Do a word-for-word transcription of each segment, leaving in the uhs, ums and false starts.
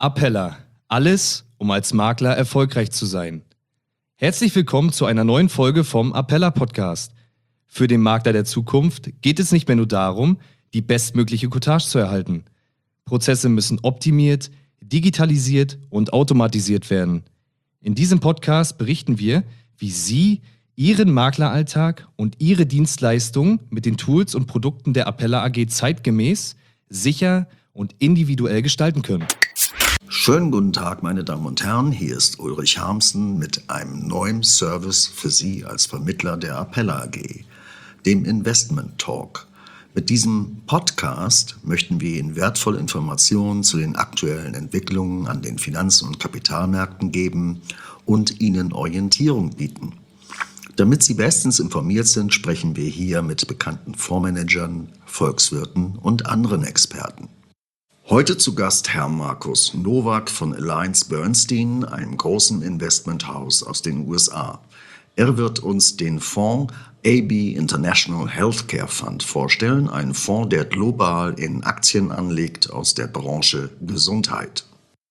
Appella. Alles, um als Makler erfolgreich zu sein. Herzlich willkommen zu einer neuen Folge vom Appella Podcast. Für den Makler der Zukunft geht es nicht mehr nur darum, die bestmögliche Cottage zu erhalten. Prozesse müssen optimiert, digitalisiert und automatisiert werden. In diesem Podcast berichten wir, wie Sie Ihren Makleralltag und Ihre Dienstleistungen mit den Tools und Produkten der Appella A G zeitgemäß, sicher und individuell gestalten können. Schönen guten Tag, meine Damen und Herren. Hier ist Ulrich Harmsen mit einem neuen Service für Sie als Vermittler der Appella A G, dem Investment Talk. Mit diesem Podcast möchten wir Ihnen wertvolle Informationen zu den aktuellen Entwicklungen an den Finanz- und Kapitalmärkten geben und Ihnen Orientierung bieten. Damit Sie bestens informiert sind, sprechen wir hier mit bekannten Fondsmanagern, Volkswirten und anderen Experten. Heute zu Gast Herr Markus Nowak von AllianceBernstein, einem großen Investmenthaus aus den U S A. Er wird uns den Fonds A B International Healthcare Fund vorstellen, einen Fonds, der global in Aktien anlegt aus der Branche Gesundheit.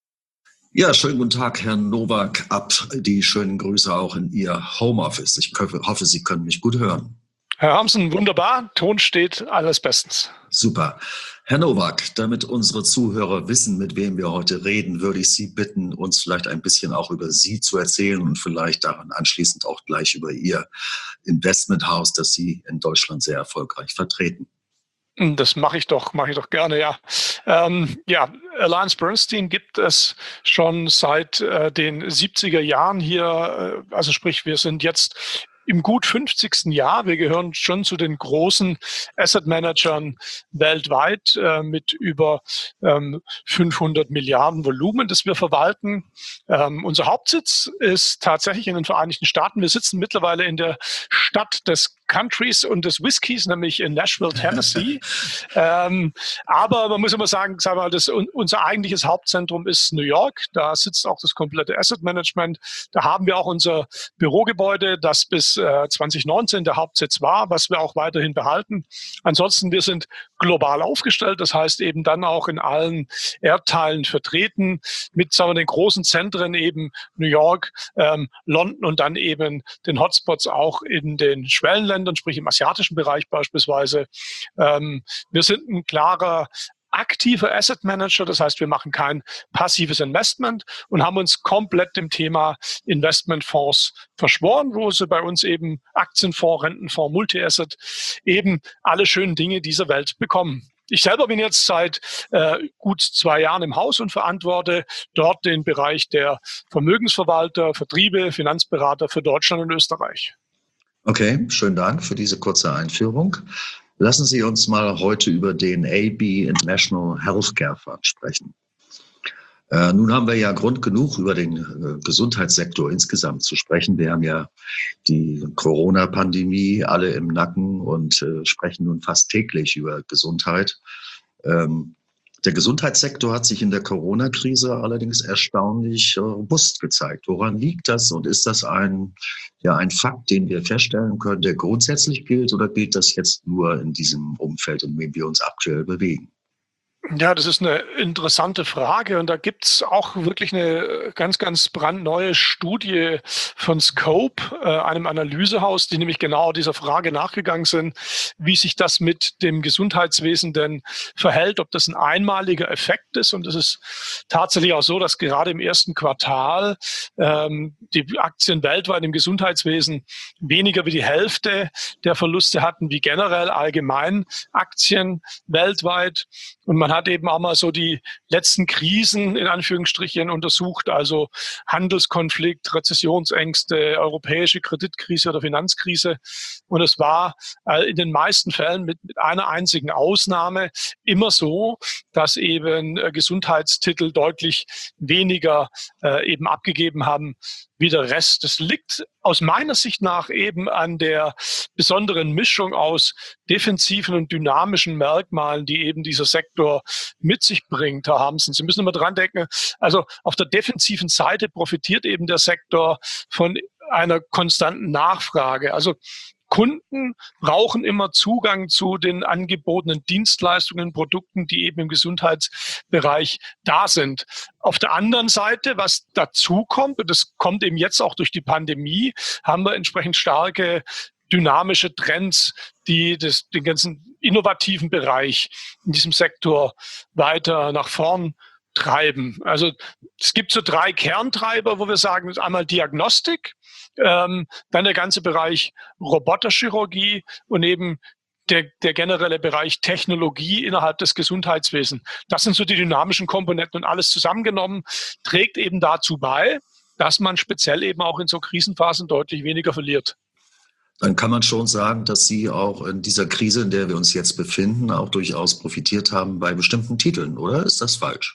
Ja, schönen guten Tag, Herr Nowak, ab die schönen Grüße auch in Ihr Homeoffice. Ich hoffe, Sie können mich gut hören. Herr Harmsen, wunderbar. Ton steht, alles bestens. Super. Herr Nowak, damit unsere Zuhörer wissen, mit wem wir heute reden, würde ich Sie bitten, uns vielleicht ein bisschen auch über Sie zu erzählen und vielleicht daran anschließend auch gleich über Ihr Investmenthaus, das Sie in Deutschland sehr erfolgreich vertreten. Das mache ich doch, mache ich doch gerne, ja. Ähm, ja, AllianceBernstein gibt es schon seit äh, den siebziger Jahren hier. Äh, also sprich, wir sind jetzt im gut fünfzigsten Jahr. Wir gehören schon zu den großen Asset Managern weltweit äh, mit über ähm, fünfhundert Milliarden Volumen, das wir verwalten. Ähm, unser Hauptsitz ist tatsächlich in den Vereinigten Staaten. Wir sitzen mittlerweile in der Stadt des Countries und des Whiskys, nämlich in Nashville, Tennessee. ähm, aber man muss immer sagen, sagen wir mal, das, unser eigentliches Hauptzentrum ist New York. Da sitzt auch das komplette Asset Management. Da haben wir auch unser Bürogebäude, das bis äh, zwanzig neunzehn der Hauptsitz war, was wir auch weiterhin behalten. Ansonsten, wir sind global aufgestellt. Das heißt eben dann auch in allen Erdteilen vertreten mit, sagen wir, den großen Zentren eben New York, ähm, London und dann eben den Hotspots auch in den Schwellenländern, sprich im asiatischen Bereich beispielsweise. Ähm, wir sind ein klarer aktiver Asset Manager, das heißt, wir machen kein passives Investment und haben uns komplett dem Thema Investmentfonds verschworen, wo sie bei uns eben Aktienfonds, Rentenfonds, Multi-Asset eben alle schönen Dinge dieser Welt bekommen. Ich selber bin jetzt seit äh, gut zwei Jahren im Haus und verantworte dort den Bereich der Vermögensverwalter, Vertriebe, Finanzberater für Deutschland und Österreich. Okay, schönen Dank für diese kurze Einführung. Lassen Sie uns mal heute über den A B International Healthcare Fund sprechen. Äh, nun haben wir ja Grund genug, über den äh, Gesundheitssektor insgesamt zu sprechen. Wir haben ja die Corona-Pandemie alle im Nacken und äh, sprechen nun fast täglich über Gesundheit. Ähm, Der Gesundheitssektor hat sich in der Corona-Krise allerdings erstaunlich robust gezeigt. Woran liegt das und ist das ein, ja, ein Fakt, den wir feststellen können, der grundsätzlich gilt, oder gilt das jetzt nur in diesem Umfeld, in dem wir uns aktuell bewegen? Ja, das ist eine interessante Frage und da gibt's auch wirklich eine ganz, ganz brandneue Studie von Scope, äh, einem Analysehaus, die nämlich genau dieser Frage nachgegangen sind, wie sich das mit dem Gesundheitswesen denn verhält, ob das ein einmaliger Effekt ist. Und es ist tatsächlich auch so, dass gerade im ersten Quartal ähm, die Aktien weltweit im Gesundheitswesen weniger wie die Hälfte der Verluste hatten wie generell allgemein Aktien weltweit. Und man hat eben auch mal so die letzten Krisen in Anführungsstrichen untersucht, also Handelskonflikt, Rezessionsängste, europäische Kreditkrise oder Finanzkrise. Und es war äh, in den meisten Fällen mit, mit einer einzigen Ausnahme immer so, dass eben äh, Gesundheitstitel deutlich weniger äh, eben abgegeben haben wie der Rest. Das liegt aus meiner Sicht nach eben an der besonderen Mischung aus defensiven und dynamischen Merkmalen, die eben dieser Sektor mit sich bringt, Herr Harmsen. Sie müssen immer dran denken, also auf der defensiven Seite profitiert eben der Sektor von einer konstanten Nachfrage. Also Kunden brauchen immer Zugang zu den angebotenen Dienstleistungen, Produkten, die eben im Gesundheitsbereich da sind. Auf der anderen Seite, was dazu kommt, und das kommt eben jetzt auch durch die Pandemie, haben wir entsprechend starke dynamische Trends, die das, den ganzen innovativen Bereich in diesem Sektor weiter nach vorn treiben. Also es gibt so drei Kerntreiber, wo wir sagen, das ist einmal Diagnostik, ähm, dann der ganze Bereich Roboterchirurgie und eben der, der generelle Bereich Technologie innerhalb des Gesundheitswesens. Das sind so die dynamischen Komponenten und alles zusammengenommen trägt eben dazu bei, dass man speziell eben auch in so Krisenphasen deutlich weniger verliert. Dann kann man schon sagen, dass Sie auch in dieser Krise, in der wir uns jetzt befinden, auch durchaus profitiert haben bei bestimmten Titeln, oder ist das falsch?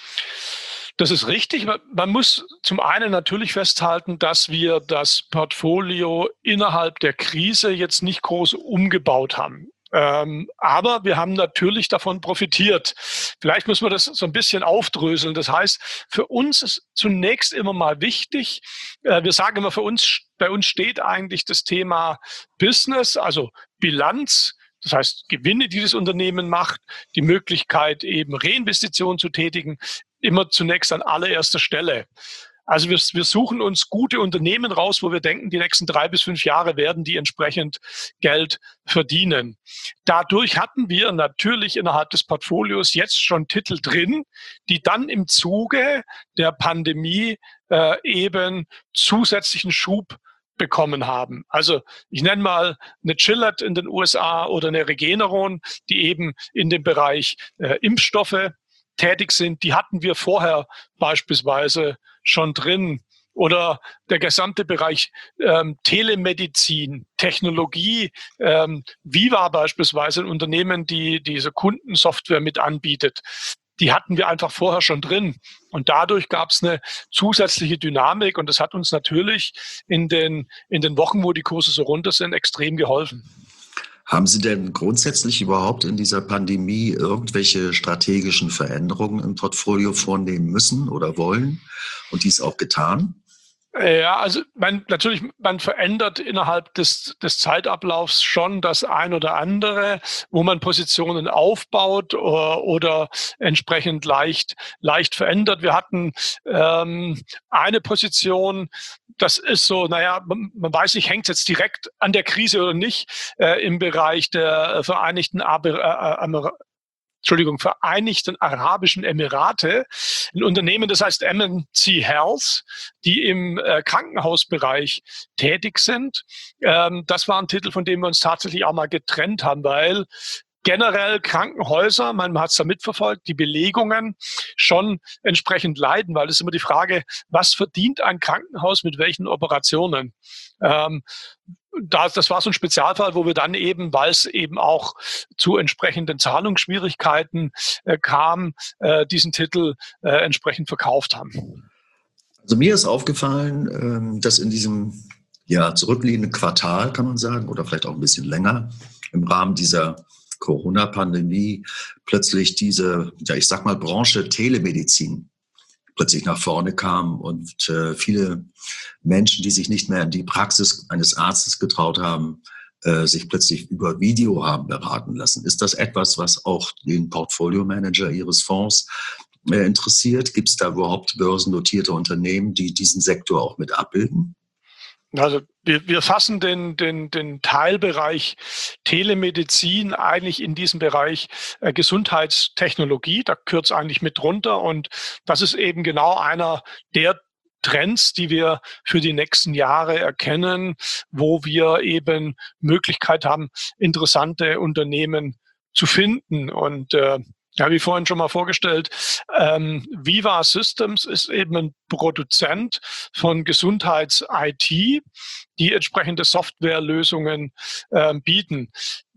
Das ist richtig. Man muss zum einen natürlich festhalten, dass wir das Portfolio innerhalb der Krise jetzt nicht groß umgebaut haben. Ähm, aber wir haben natürlich davon profitiert. Vielleicht muss man das so ein bisschen aufdröseln. Das heißt, für uns ist zunächst immer mal wichtig, äh, wir sagen immer, für uns, bei uns steht eigentlich das Thema Business, also Bilanz. Das heißt, Gewinne, die das Unternehmen macht, die Möglichkeit eben Reinvestitionen zu tätigen, immer zunächst an allererster Stelle. Also wir, wir suchen uns gute Unternehmen raus, wo wir denken, die nächsten drei bis fünf Jahre werden die entsprechend Geld verdienen. Dadurch hatten wir natürlich innerhalb des Portfolios jetzt schon Titel drin, die dann im Zuge der Pandemie äh, eben zusätzlichen Schub bekommen haben. Also ich nenne mal eine Gillette in den U S A oder eine Regeneron, die eben in dem Bereich äh, Impfstoffe tätig sind. Die hatten wir vorher beispielsweise schon drin. Oder der gesamte Bereich ähm, Telemedizin, Technologie, ähm, Viva beispielsweise, ein Unternehmen, die diese Kundensoftware mit anbietet. Die hatten wir einfach vorher schon drin. Und dadurch gab es eine zusätzliche Dynamik. Und das hat uns natürlich in den, in den Wochen, wo die Kurse so runter sind, extrem geholfen. Haben Sie denn grundsätzlich überhaupt in dieser Pandemie irgendwelche strategischen Veränderungen im Portfolio vornehmen müssen oder wollen und dies auch getan? Ja, also man, natürlich, man verändert innerhalb des, des Zeitablaufs schon das ein oder andere, wo man Positionen aufbaut oder, oder entsprechend leicht, leicht verändert. Wir hatten ähm, eine Position, das ist so, naja, man, man weiß nicht, hängt es jetzt direkt an der Krise oder nicht, äh, im Bereich der Vereinigten Aber, äh, Amer Entschuldigung, Vereinigten Arabischen Emirate, ein Unternehmen, das heißt M N C Health, die im äh, Krankenhausbereich tätig sind. Ähm, das war ein Titel, von dem wir uns tatsächlich auch mal getrennt haben, weil generell Krankenhäuser, man hat es da mitverfolgt, die Belegungen schon entsprechend leiden, weil es ist immer die Frage, was verdient ein Krankenhaus mit welchen Operationen? Ähm, Das, das war so ein Spezialfall, wo wir dann eben, weil es eben auch zu entsprechenden Zahlungsschwierigkeiten äh, kam, äh, diesen Titel äh, entsprechend verkauft haben. Also mir ist aufgefallen, ähm, dass in diesem ja, zurückliegenden Quartal, kann man sagen, oder vielleicht auch ein bisschen länger, im Rahmen dieser Corona-Pandemie plötzlich diese, ja, ich sag mal, Branche Telemedizin plötzlich nach vorne kam und äh, viele Menschen, die sich nicht mehr in die Praxis eines Arztes getraut haben, äh, sich plötzlich über Video haben beraten lassen. Ist das etwas, was auch den Portfolio-Manager Ihres Fonds äh, interessiert? Gibt es da überhaupt börsennotierte Unternehmen, die diesen Sektor auch mit abbilden? Also wir, wir fassen den, den, den Teilbereich Telemedizin eigentlich in diesem Bereich äh, Gesundheitstechnologie. Da gehört es eigentlich mit drunter. Und das ist eben genau einer der Trends, die wir für die nächsten Jahre erkennen, wo wir eben Möglichkeit haben, interessante Unternehmen zu finden. Und äh, ja, wie vorhin schon mal vorgestellt, ähm, Viva Systems ist eben ein Produzent von Gesundheits-I T, die entsprechende Softwarelösungen äh, bieten.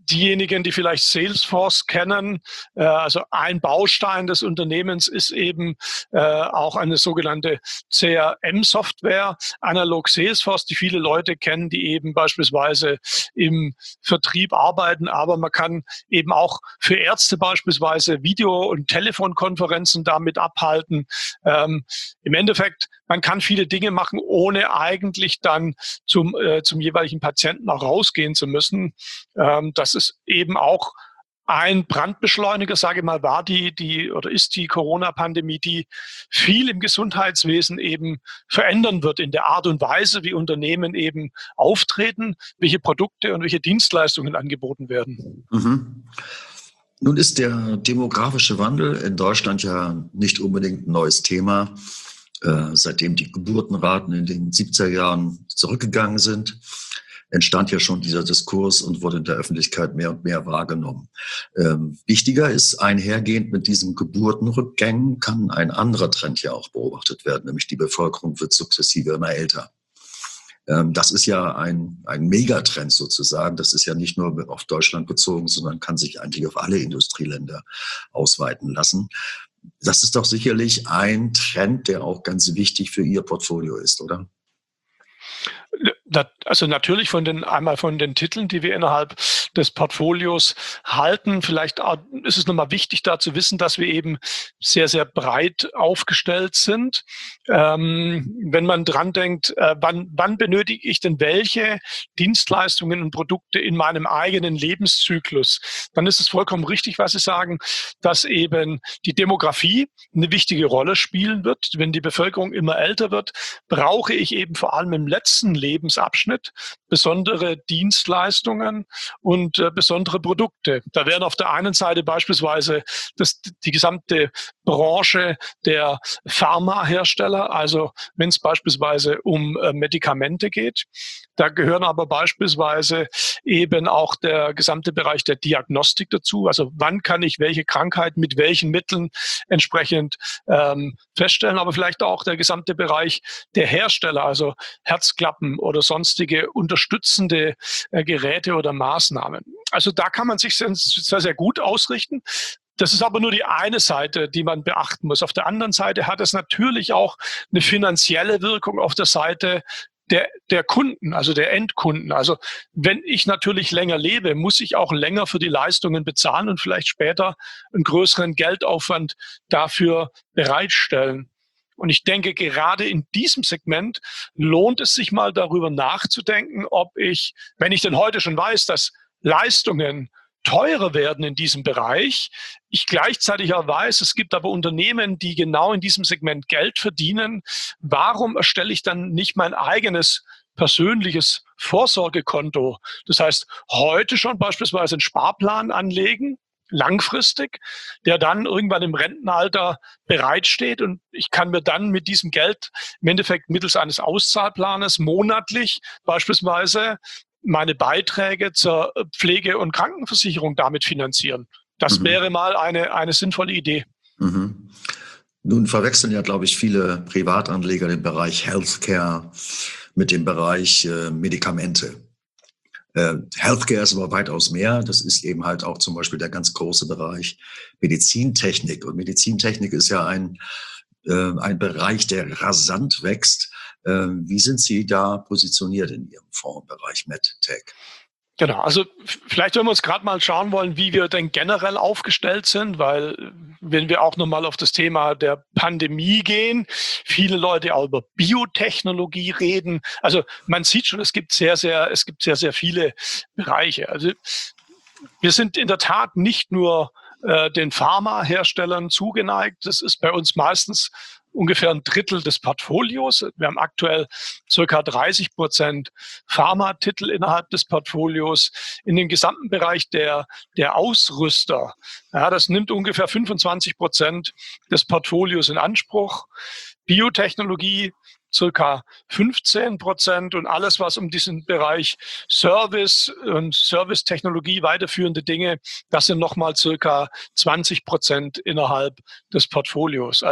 diejenigen, die vielleicht Salesforce kennen, äh, also ein Baustein des Unternehmens ist eben äh, auch eine sogenannte C R M-Software, analog Salesforce, die viele Leute kennen, die eben beispielsweise im Vertrieb arbeiten, aber man kann eben auch für Ärzte beispielsweise Video- und Telefonkonferenzen damit abhalten. Ähm, Im Endeffekt, man kann viele Dinge machen, ohne eigentlich dann zum, äh, zum jeweiligen Patienten auch rausgehen zu müssen. Ähm, das ist eben auch ein Brandbeschleuniger, sage ich mal, war die, die oder ist die Corona-Pandemie, die viel im Gesundheitswesen eben verändern wird in der Art und Weise, wie Unternehmen eben auftreten, welche Produkte und welche Dienstleistungen angeboten werden. Mhm. Nun ist der demografische Wandel in Deutschland ja nicht unbedingt ein neues Thema. Äh, seitdem die Geburtenraten in den siebziger Jahren zurückgegangen sind, entstand ja schon dieser Diskurs und wurde in der Öffentlichkeit mehr und mehr wahrgenommen. Ähm, wichtiger ist, einhergehend mit diesen Geburtenrückgängen kann ein anderer Trend ja auch beobachtet werden, nämlich die Bevölkerung wird sukzessive immer älter. Ähm, das ist ja ein, ein Megatrend sozusagen. Das ist ja nicht nur auf Deutschland bezogen, sondern kann sich eigentlich auf alle Industrieländer ausweiten lassen. Das ist doch sicherlich ein Trend, der auch ganz wichtig für Ihr Portfolio ist, oder? Also natürlich von den, einmal von den Titeln, die wir innerhalb des Portfolios halten. Vielleicht ist es nochmal wichtig, da zu wissen, dass wir eben sehr, sehr breit aufgestellt sind. Ähm, wenn man dran denkt, äh, wann, wann benötige ich denn welche Dienstleistungen und Produkte in meinem eigenen Lebenszyklus, dann ist es vollkommen richtig, was Sie sagen, dass eben die Demografie eine wichtige Rolle spielen wird. Wenn die Bevölkerung immer älter wird, brauche ich eben vor allem im letzten Lebensabschnitt besondere Dienstleistungen und äh, besondere Produkte. Da wären auf der einen Seite beispielsweise das, die gesamte Branche der Pharmahersteller, also wenn es beispielsweise um äh, Medikamente geht. Da gehören aber beispielsweise eben auch der gesamte Bereich der Diagnostik dazu. Also wann kann ich welche Krankheit mit welchen Mitteln entsprechend ähm, feststellen, aber vielleicht auch der gesamte Bereich der Hersteller, also Herzklappen oder sonstige unterstützende äh, Geräte oder Maßnahmen. Also da kann man sich sehr, sehr, sehr gut ausrichten. Das ist aber nur die eine Seite, die man beachten muss. Auf der anderen Seite hat es natürlich auch eine finanzielle Wirkung auf der Seite der, der Kunden, also der Endkunden. Also wenn ich natürlich länger lebe, muss ich auch länger für die Leistungen bezahlen und vielleicht später einen größeren Geldaufwand dafür bereitstellen. Und ich denke, gerade in diesem Segment lohnt es sich mal darüber nachzudenken, ob ich, wenn ich denn heute schon weiß, dass Leistungen teurer werden in diesem Bereich, ich gleichzeitig auch weiß, es gibt aber Unternehmen, die genau in diesem Segment Geld verdienen. Warum erstelle ich dann nicht mein eigenes persönliches Vorsorgekonto? Das heißt, heute schon beispielsweise einen Sparplan anlegen, langfristig, der dann irgendwann im Rentenalter bereitsteht und ich kann mir dann mit diesem Geld im Endeffekt mittels eines Auszahlplanes monatlich beispielsweise meine Beiträge zur Pflege- und Krankenversicherung damit finanzieren. Das mhm. wäre mal eine, eine sinnvolle Idee. Mhm. Nun verwechseln ja, glaube ich, viele Privatanleger den Bereich Healthcare mit dem Bereich äh, Medikamente. Äh, Healthcare ist aber weitaus mehr. Das ist eben halt auch zum Beispiel der ganz große Bereich Medizintechnik. Und Medizintechnik ist ja ein, äh, ein Bereich, der rasant wächst. Äh, wie sind Sie da positioniert in Ihrem Fondsbereich MedTech? Genau, also vielleicht, wenn wir uns gerade mal schauen wollen, wie wir denn generell aufgestellt sind, weil wenn wir auch nochmal auf das Thema der Pandemie gehen, viele Leute auch über Biotechnologie reden. Also man sieht schon, es gibt sehr, sehr, es gibt sehr, sehr viele Bereiche. Also wir sind in der Tat nicht nur äh, den Pharmaherstellern zugeneigt. Das ist bei uns meistens ungefähr ein Drittel des Portfolios. Wir haben aktuell circa dreißig Prozent Pharmatitel innerhalb des Portfolios. In den gesamten Bereich der, der Ausrüster, ja, das nimmt ungefähr fünfundzwanzig Prozent des Portfolios in Anspruch. Biotechnologie circa fünfzehn Prozent und alles, was um diesen Bereich Service und Servicetechnologie weiterführende Dinge, das sind nochmal circa zwanzig Prozent innerhalb des Portfolios. Also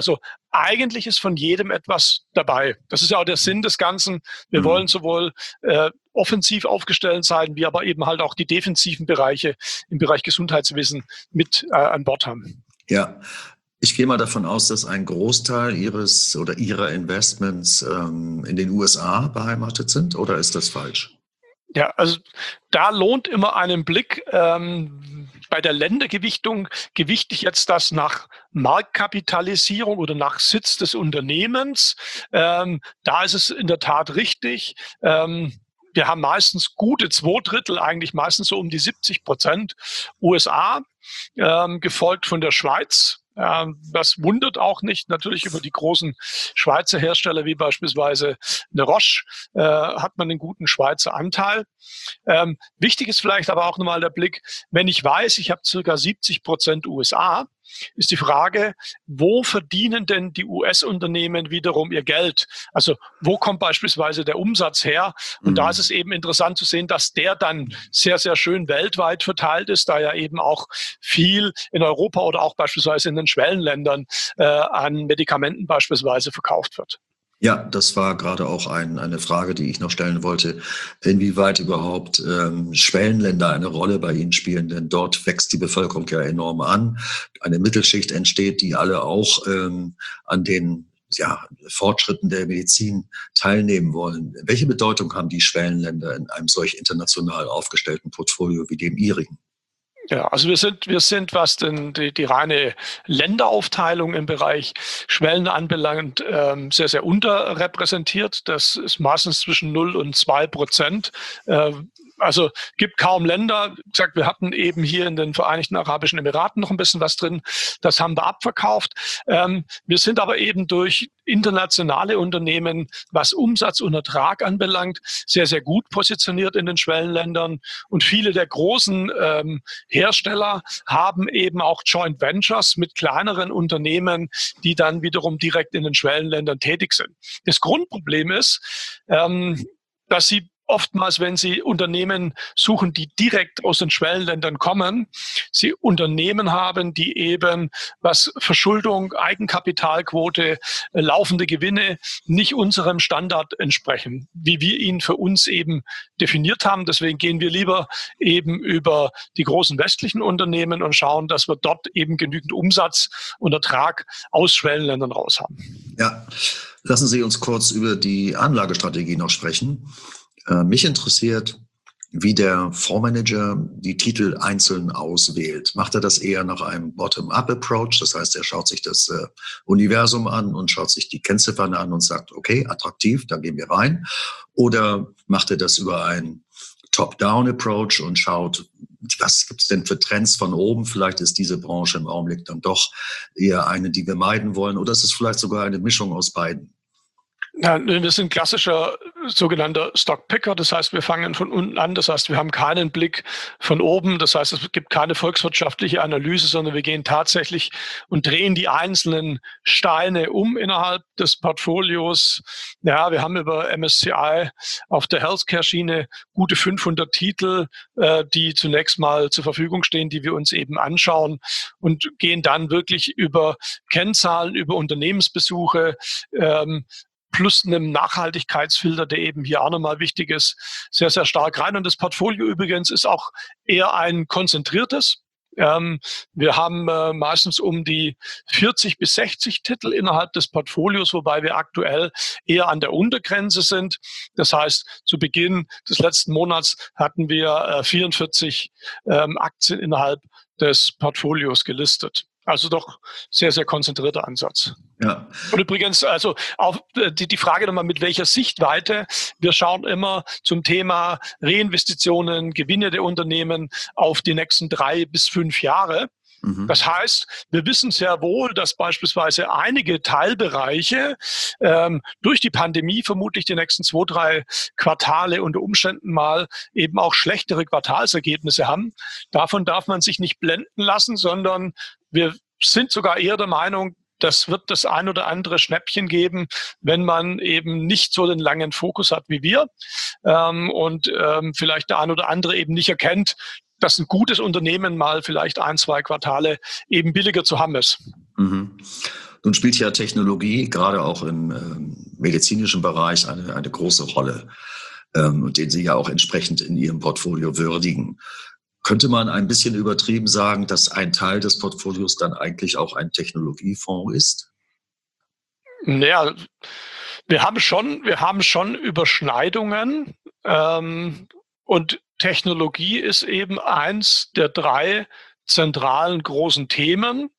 eigentlich ist von jedem etwas dabei. Das ist ja auch der Sinn des Ganzen. Wir Mhm. wollen sowohl äh, offensiv aufgestellt sein, wie aber eben halt auch die defensiven Bereiche im Bereich Gesundheitswesen mit äh, an Bord haben. Ja, ich gehe mal davon aus, dass ein Großteil Ihres oder Ihrer Investments ähm, in den U S A beheimatet sind, oder ist das falsch? Ja, also da lohnt immer einen Blick. Ähm, bei der Ländergewichtung gewichte ich jetzt das nach Marktkapitalisierung oder nach Sitz des Unternehmens. Ähm, da ist es in der Tat richtig. Ähm, wir haben meistens gute zwei Drittel, eigentlich meistens so um die siebzig Prozent U S A, ähm, gefolgt von der Schweiz. Ähm, das wundert auch nicht. Natürlich über die großen Schweizer Hersteller wie beispielsweise eine Roche äh, hat man einen guten Schweizer Anteil. Ähm, wichtig ist vielleicht aber auch nochmal der Blick, wenn ich weiß, ich habe circa siebzig Prozent U S A, ist die Frage, wo verdienen denn die U S-Unternehmen wiederum ihr Geld? Also wo kommt beispielsweise der Umsatz her? Und Mhm. da ist es eben interessant zu sehen, dass der dann sehr, sehr schön weltweit verteilt ist, da ja eben auch viel in Europa oder auch beispielsweise in den Schwellenländern äh, an Medikamenten beispielsweise verkauft wird. Ja, das war gerade auch ein, eine Frage, die ich noch stellen wollte, inwieweit überhaupt ähm, Schwellenländer eine Rolle bei Ihnen spielen, denn dort wächst die Bevölkerung ja enorm an. Eine Mittelschicht entsteht, die alle auch ähm, an den ja, Fortschritten der Medizin teilnehmen wollen. Welche Bedeutung haben die Schwellenländer in einem solch international aufgestellten Portfolio wie dem Ihrigen? Ja, also wir sind, wir sind, was denn die, die reine Länderaufteilung im Bereich Schwellen anbelangt, ähm, sehr, sehr unterrepräsentiert. Das ist meistens zwischen null und zwei Prozent. Äh, also gibt kaum Länder. Wie gesagt, wir hatten eben hier in den Vereinigten Arabischen Emiraten noch ein bisschen was drin. Das haben wir abverkauft. Ähm, wir sind aber eben durch internationale Unternehmen, was Umsatz und Ertrag anbelangt, sehr, sehr gut positioniert in den Schwellenländern. Und viele der großen ähm, Hersteller haben eben auch Joint Ventures mit kleineren Unternehmen, die dann wiederum direkt in den Schwellenländern tätig sind. Das Grundproblem ist, ähm, dass sie oftmals, wenn Sie Unternehmen suchen, die direkt aus den Schwellenländern kommen, Sie Unternehmen haben, die eben, was Verschuldung, Eigenkapitalquote, laufende Gewinne nicht unserem Standard entsprechen, wie wir ihn für uns eben definiert haben. Deswegen gehen wir lieber eben über die großen westlichen Unternehmen und schauen, dass wir dort eben genügend Umsatz und Ertrag aus Schwellenländern raus haben. Ja, lassen Sie uns kurz über die Anlagestrategie noch sprechen. Äh, mich interessiert, wie der Fondsmanager die Titel einzeln auswählt. Macht er das eher nach einem Bottom-up-Approach? Das heißt, er schaut sich das äh, Universum an und schaut sich die Kennziffern an und sagt, okay, attraktiv, da gehen wir rein. Oder macht er das über einen Top-down-Approach und schaut, was gibt es denn für Trends von oben? Vielleicht ist diese Branche im Augenblick dann doch eher eine, die wir meiden wollen. Oder ist es vielleicht sogar eine Mischung aus beiden? Ja, wir sind klassischer sogenannter Stockpicker. Das heißt, wir fangen von unten an. Das heißt, wir haben keinen Blick von oben. Das heißt, es gibt keine volkswirtschaftliche Analyse, sondern wir gehen tatsächlich und drehen die einzelnen Steine um innerhalb des Portfolios. Ja, wir haben über M S C I auf der Healthcare-Schiene gute fünfhundert Titel, äh, die zunächst mal zur Verfügung stehen, die wir uns eben anschauen und gehen dann wirklich über Kennzahlen, über Unternehmensbesuche, ähm, plus einem Nachhaltigkeitsfilter, der eben hier auch nochmal wichtig ist, sehr, sehr stark rein. Und das Portfolio übrigens ist auch eher ein konzentriertes. Ähm, wir haben äh, meistens um die vierzig bis sechzig Titel innerhalb des Portfolios, wobei wir aktuell eher an der Untergrenze sind. Das heißt, zu Beginn des letzten Monats hatten wir äh, vierundvierzig ähm, Aktien innerhalb des Portfolios gelistet. Also doch sehr, sehr konzentrierter Ansatz. Ja. Und übrigens, also auch die, die Frage nochmal, mit welcher Sichtweite. Wir schauen immer zum Thema Reinvestitionen, Gewinne der Unternehmen auf die nächsten drei bis fünf Jahre. Mhm. Das heißt, wir wissen sehr wohl, dass beispielsweise einige Teilbereiche ähm, durch die Pandemie vermutlich die nächsten zwei, drei Quartale unter Umständen mal eben auch schlechtere Quartalsergebnisse haben. Davon darf man sich nicht blenden lassen, sondern wir sind sogar eher der Meinung, das wird das ein oder andere Schnäppchen geben, wenn man eben nicht so den langen Fokus hat wie wir ähm, und ähm, vielleicht der ein oder andere eben nicht erkennt, dass ein gutes Unternehmen mal vielleicht ein, zwei Quartale eben billiger zu haben ist. Mhm. Nun spielt ja Technologie gerade auch im ähm, medizinischen Bereich eine, eine große Rolle, ähm, und den Sie ja auch entsprechend in Ihrem Portfolio würdigen. Könnte man ein bisschen übertrieben sagen, dass ein Teil des Portfolios dann eigentlich auch ein Technologiefonds ist? Naja, wir haben schon, wir haben schon Überschneidungen, ähm, und Technologie ist eben eins der drei zentralen großen Themen,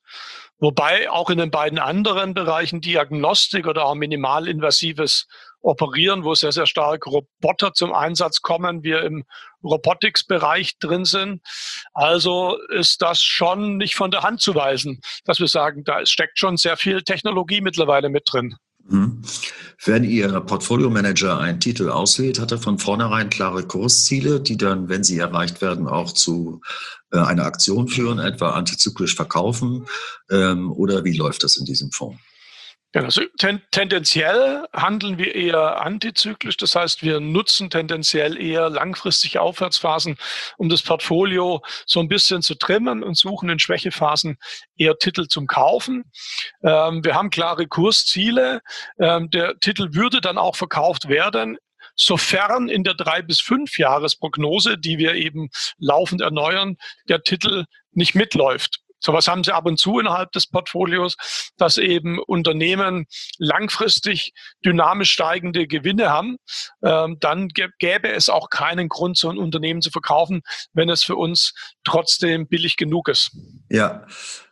wobei auch in den beiden anderen Bereichen Diagnostik oder auch minimalinvasives Operieren, wo sehr, sehr stark Roboter zum Einsatz kommen, wir im Robotics-Bereich drin sind. Also ist das schon nicht von der Hand zu weisen, dass wir sagen, da steckt schon sehr viel Technologie mittlerweile mit drin. Mhm. Wenn Ihr Portfolio-Manager einen Titel auswählt, hat er von vornherein klare Kursziele, die dann, wenn sie erreicht werden, auch zu äh, einer Aktion führen, etwa antizyklisch verkaufen? Ähm, oder wie läuft das in diesem Fonds? Ja, also ten, tendenziell handeln wir eher antizyklisch. Das heißt, wir nutzen tendenziell eher langfristige Aufwärtsphasen, um das Portfolio so ein bisschen zu trimmen und suchen in Schwächephasen eher Titel zum Kaufen. Ähm, wir haben klare Kursziele. Ähm, der Titel würde dann auch verkauft werden, sofern in der drei bis fünf Jahresprognose, die wir eben laufend erneuern, der Titel nicht mitläuft. Sowas haben Sie ab und zu innerhalb des Portfolios, dass eben Unternehmen langfristig dynamisch steigende Gewinne haben. Ähm, dann gäbe es auch keinen Grund, so ein Unternehmen zu verkaufen, wenn es für uns trotzdem billig genug ist. Ja.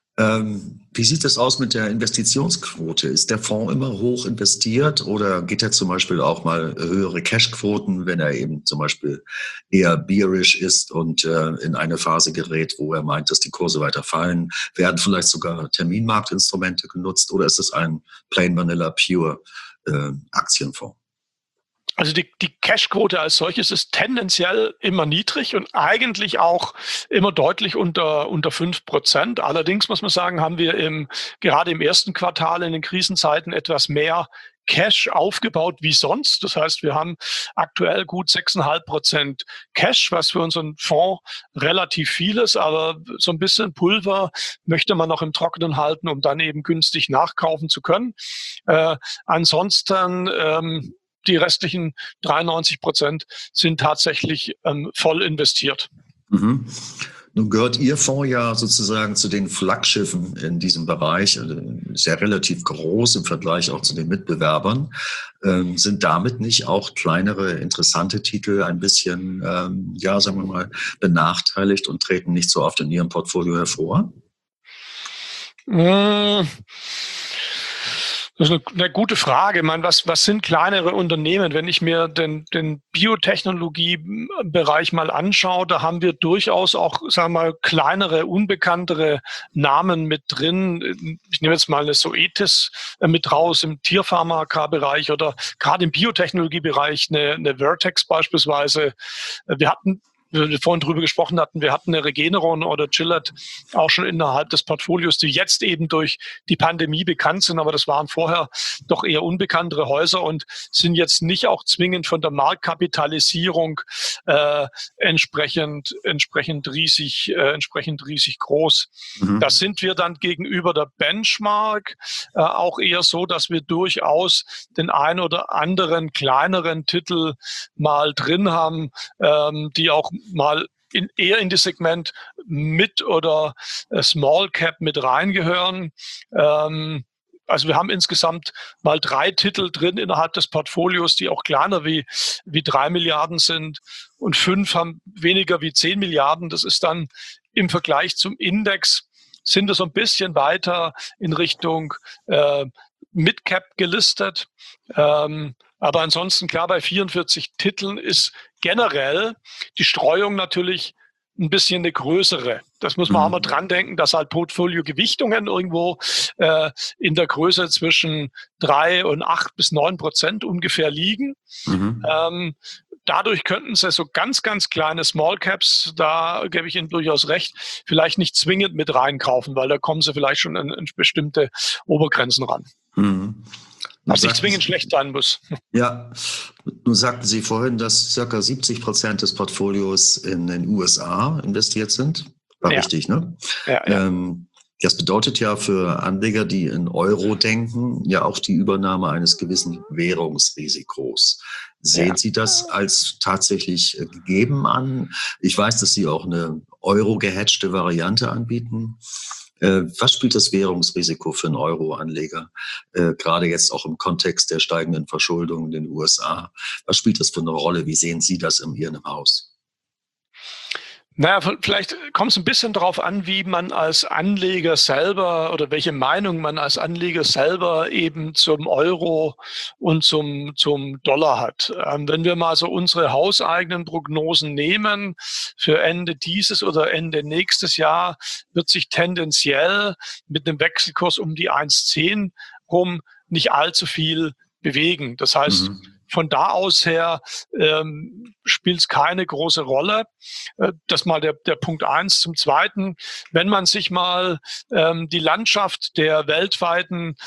Ähm, wie sieht es aus mit der Investitionsquote? Ist der Fonds immer hoch investiert oder geht er zum Beispiel auch mal höhere Cashquoten, wenn er eben zum Beispiel eher bearish ist und äh, in eine Phase gerät, wo er meint, dass die Kurse weiter fallen? Werden vielleicht sogar Terminmarktinstrumente genutzt oder ist es ein plain vanilla pure äh, Aktienfonds? Also die, die Cashquote als solches ist tendenziell immer niedrig und eigentlich auch immer deutlich unter, unter fünf Prozent. Allerdings muss man sagen, haben wir im, gerade im ersten Quartal in den Krisenzeiten etwas mehr Cash aufgebaut wie sonst. Das heißt, wir haben aktuell gut sechs Komma fünf Prozent Cash, was für unseren Fonds relativ viel ist, aber so ein bisschen Pulver möchte man noch im Trockenen halten, um dann eben günstig nachkaufen zu können. Äh, ansonsten ähm, die restlichen dreiundneunzig Prozent sind tatsächlich ähm, voll investiert. Mhm. Nun gehört Ihr Fonds ja sozusagen zu den Flaggschiffen in diesem Bereich, also ist ja relativ groß im Vergleich auch zu den Mitbewerbern. Ähm, sind damit nicht auch kleinere, interessante Titel ein bisschen, ähm, ja, sagen wir mal, benachteiligt und treten nicht so oft in Ihrem Portfolio hervor? Mmh. Das ist eine, eine gute Frage. Ich meine, was, was sind kleinere Unternehmen? Wenn ich mir den, den Biotechnologiebereich mal anschaue, da haben wir durchaus auch, sagen wir mal, kleinere, unbekanntere Namen mit drin. Ich nehme jetzt mal eine Zoetis mit raus im Tierpharmaka-Bereich oder gerade im Biotechnologiebereich eine, eine Vertex beispielsweise. Wir hatten wir vorhin drüber gesprochen hatten, wir hatten eine Regeneron oder Gillette auch schon innerhalb des Portfolios, die jetzt eben durch die Pandemie bekannt sind, aber das waren vorher doch eher unbekanntere Häuser und sind jetzt nicht auch zwingend von der Marktkapitalisierung äh, entsprechend entsprechend riesig äh, entsprechend riesig groß. Mhm. Das sind wir dann gegenüber der Benchmark äh, auch eher so, dass wir durchaus den ein oder anderen kleineren Titel mal drin haben, ähm, die auch mal in, eher in das Segment Mid- oder äh, Small Cap mit reingehören. Ähm, also wir haben insgesamt mal drei Titel drin innerhalb des Portfolios, die auch kleiner wie, wie drei Milliarden sind und fünf haben weniger wie zehn Milliarden. Das ist dann im Vergleich zum Index sind wir so ein bisschen weiter in Richtung äh, Mid-Cap gelistet. Ähm, aber ansonsten klar, bei vierundvierzig Titeln ist generell die Streuung natürlich ein bisschen eine größere. Das muss man mhm. auch mal dran denken, dass halt Portfoliogewichtungen irgendwo äh, in der Größe zwischen drei und acht bis neun Prozent ungefähr liegen. Mhm. Ähm, dadurch könnten sie so ganz, ganz kleine Small Caps, da gebe ich Ihnen durchaus recht, vielleicht nicht zwingend mit reinkaufen, weil da kommen sie vielleicht schon an, an bestimmte Obergrenzen ran. Mhm. Was nicht zwingend schlecht sein muss. Ja, nun sagten Sie vorhin, dass ca. siebzig Prozent des Portfolios in den U S A investiert sind. War ja. richtig, ne? Ja, ja. Ähm, Das bedeutet ja für Anleger, die in Euro denken, ja auch die Übernahme eines gewissen Währungsrisikos. Sehen Ja. Sie das als tatsächlich gegeben an? Ich weiß, dass Sie auch eine Euro-gehatchte Variante anbieten. Was spielt das Währungsrisiko für einen Euro-Anleger, gerade jetzt auch im Kontext der steigenden Verschuldung in den U S A? Was spielt das für eine Rolle? Wie sehen Sie das in Ihrem Haus? Naja, vielleicht kommt es ein bisschen darauf an, wie man als Anleger selber oder welche Meinung man als Anleger selber eben zum Euro und zum, zum Dollar hat. Ähm, wenn wir mal so unsere hauseigenen Prognosen nehmen, für Ende dieses oder Ende nächstes Jahr wird sich tendenziell mit einem Wechselkurs um die eins Komma zehn rum nicht allzu viel bewegen. Das heißt, Mhm. Von da aus her ähm, spielt es keine große Rolle. Äh, das mal der, der Punkt eins. Zum Zweiten, wenn man sich mal ähm, die Landschaft der weltweiten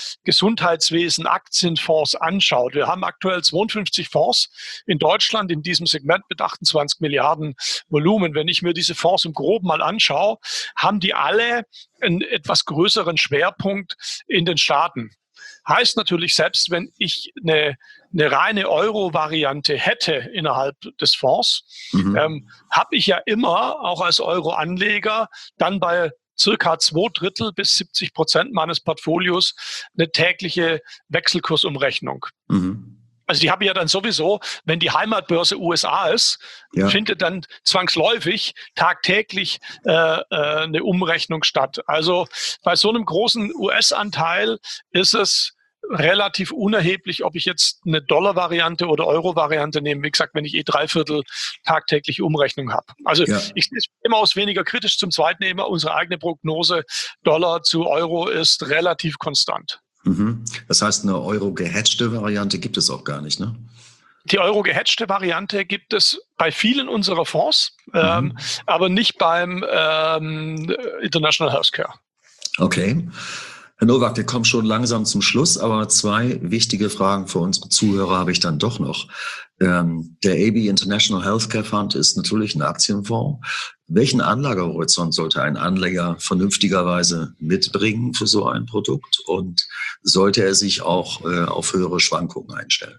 Gesundheitswesen-Aktienfonds anschaut. Wir haben aktuell zweiundfünfzig Fonds in Deutschland in diesem Segment mit achtundzwanzig Milliarden Volumen. Wenn ich mir diese Fonds im Groben mal anschaue, haben die alle einen etwas größeren Schwerpunkt in den Staaten. Heißt natürlich, selbst wenn ich eine, eine reine Euro-Variante hätte innerhalb des Fonds, Mhm. ähm, habe ich ja immer, auch als Euro-Anleger, dann bei circa zwei Drittel bis siebzig Prozent meines Portfolios eine tägliche Wechselkursumrechnung. Mhm. Also die habe ich ja dann sowieso, wenn die Heimatbörse U S A ist, Ja. findet dann zwangsläufig tagtäglich äh, äh, eine Umrechnung statt. Also bei so einem großen U S-Anteil ist es relativ unerheblich, ob ich jetzt eine Dollar-Variante oder Euro-Variante nehme. Wie gesagt, wenn ich eh drei Viertel tagtägliche Umrechnung habe. Also Ja. ich sehe es immer aus weniger kritisch. Zum Zweiten immer unsere eigene Prognose Dollar zu Euro ist relativ konstant. Mhm. Das heißt, eine Euro-gehatchte Variante gibt es auch gar nicht, ne? Die Euro-gehatchte Variante gibt es bei vielen unserer Fonds, ähm, Mhm. aber nicht beim ähm, International Healthcare. Okay. Herr Nowak, wir kommen schon langsam zum Schluss, aber zwei wichtige Fragen für unsere Zuhörer habe ich dann doch noch. Ähm, der A B International Healthcare Fund ist natürlich ein Aktienfonds. Welchen Anlagehorizont sollte ein Anleger vernünftigerweise mitbringen für so ein Produkt? Und sollte er sich auch äh, auf höhere Schwankungen einstellen?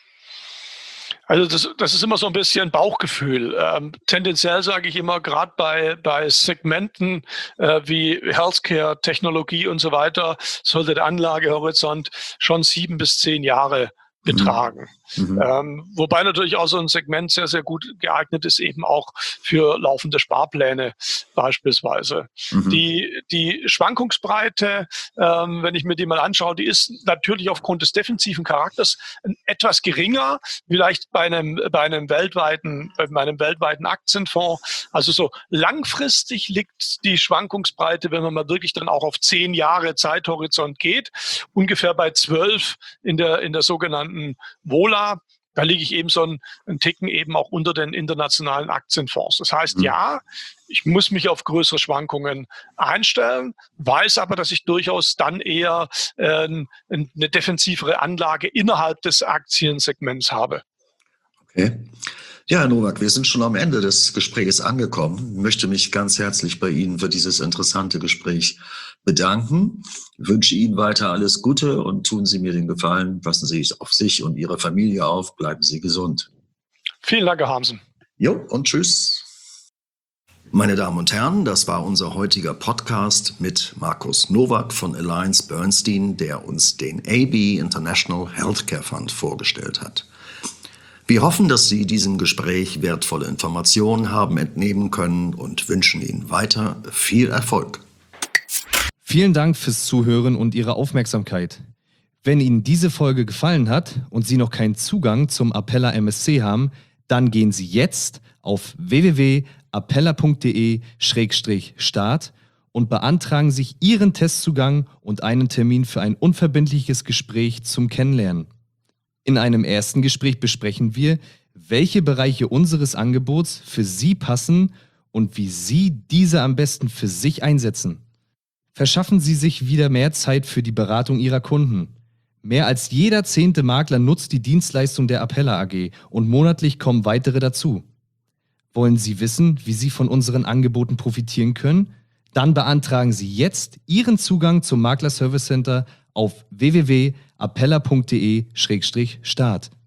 Also das, das ist immer so ein bisschen Bauchgefühl. Ähm, tendenziell sage ich immer, gerade bei, bei Segmenten äh, wie Healthcare, Technologie und so weiter, sollte der Anlagehorizont schon sieben bis zehn Jahre betragen. Mhm. Ähm, wobei natürlich auch so ein Segment sehr, sehr gut geeignet ist, eben auch für laufende Sparpläne beispielsweise. Mhm. Die, die Schwankungsbreite, ähm, wenn ich mir die mal anschaue, die ist natürlich aufgrund des defensiven Charakters etwas geringer, vielleicht bei einem, bei einem weltweiten, bei meinem weltweiten Aktienfonds. Also so langfristig liegt die Schwankungsbreite, wenn man mal wirklich dann auch auf zehn Jahre Zeithorizont geht, ungefähr bei zwölf in der, in der sogenannten Vola. Da liege ich eben so einen, einen Ticken eben auch unter den internationalen Aktienfonds. Das heißt, Mhm. ja, ich muss mich auf größere Schwankungen einstellen, weiß aber, dass ich durchaus dann eher äh, eine defensivere Anlage innerhalb des Aktiensegments habe. Okay. Ja, Herr Nowak, wir sind schon am Ende des Gesprächs angekommen. Ich möchte mich ganz herzlich bei Ihnen für dieses interessante Gespräch bedanken. Ich wünsche Ihnen weiter alles Gute und tun Sie mir den Gefallen, passen Sie auf sich und Ihre Familie auf, bleiben Sie gesund. Vielen Dank, Herr Harmsen. Jo, und tschüss. Meine Damen und Herren, das war unser heutiger Podcast mit Markus Nowak von Alliance Bernstein, der uns den A B International Healthcare Fund vorgestellt hat. Wir hoffen, dass Sie diesem Gespräch wertvolle Informationen haben entnehmen können und wünschen Ihnen weiter viel Erfolg. Vielen Dank fürs Zuhören und Ihre Aufmerksamkeit. Wenn Ihnen diese Folge gefallen hat und Sie noch keinen Zugang zum Apella M S C haben, dann gehen Sie jetzt auf w w w punkt apella punkt d e Schrägstrich start und beantragen sich Ihren Testzugang und einen Termin für ein unverbindliches Gespräch zum Kennenlernen. In einem ersten Gespräch besprechen wir, welche Bereiche unseres Angebots für Sie passen und wie Sie diese am besten für sich einsetzen. Verschaffen Sie sich wieder mehr Zeit für die Beratung Ihrer Kunden. Mehr als jeder zehnte Makler nutzt die Dienstleistung der Apella A G und monatlich kommen weitere dazu. Wollen Sie wissen, wie Sie von unseren Angeboten profitieren können? Dann beantragen Sie jetzt Ihren Zugang zum Makler Service Center auf w w w punkt appella punkt de Schrägstrich start.